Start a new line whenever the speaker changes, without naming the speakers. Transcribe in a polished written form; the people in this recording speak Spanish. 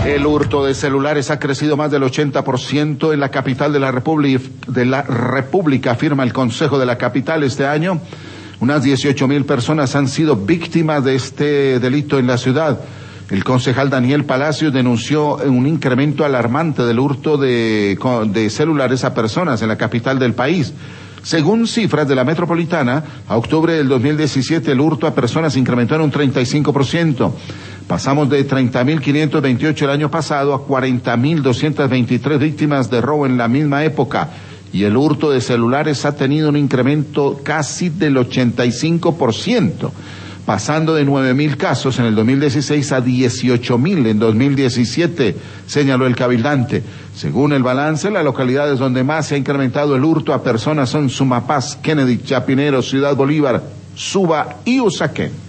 El hurto de celulares ha crecido más del 80% en la capital de la República, afirma el Consejo de la Capital este año. Unas 18,000 personas han sido víctimas de este delito en la ciudad. El concejal Daniel Palacios denunció un incremento alarmante del hurto de celulares a personas en la capital del país. Según cifras de la metropolitana, a octubre del 2017 el hurto a personas incrementó en un 35%. Pasamos de 30.528 el año pasado a 40.223 víctimas de robo en la misma época. Y el hurto de celulares ha tenido un incremento casi del 85%, pasando de 9.000 casos en el 2016 a 18.000 en 2017, señaló el cabildante. Según el balance, las localidades donde más se ha incrementado el hurto a personas son Sumapaz, Kennedy, Chapinero, Ciudad Bolívar, Suba y Usaquén.